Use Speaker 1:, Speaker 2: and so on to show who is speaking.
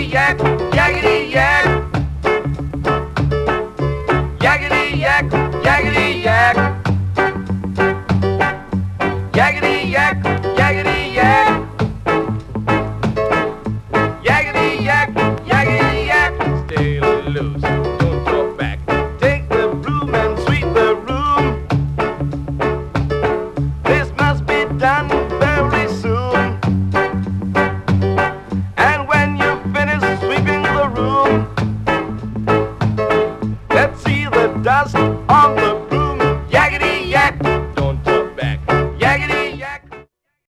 Speaker 1: yak, yakety yak. Yakety yak, yakety yak. Yakety yak, yakety yak. Yakety yak, yakety yak. Stay loose, don't go back. Take the broom and sweep the room. This must be done very soon. And when you finish sweeping the room, let's see the dust on the